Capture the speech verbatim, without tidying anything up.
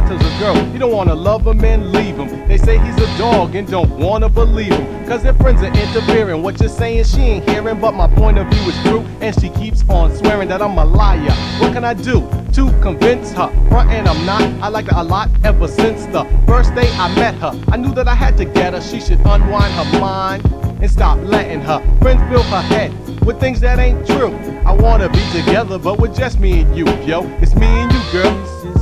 tells a girl you don't wanna love him and leave him. They say he's a dog and don't wanna believe him, cause their friends are interfering. What you're saying she ain't hearing, but my point of view is true, and she keeps on swearing that I'm a liar. What can I do to convince her? Front and I'm not. I like her a lot ever since the first day I met her. I knew that I had to get her. She should unwind her mind and stop letting her friends fill her head with things that ain't true. I wanna be together, but with just me and you, yo. It's me and you, girl.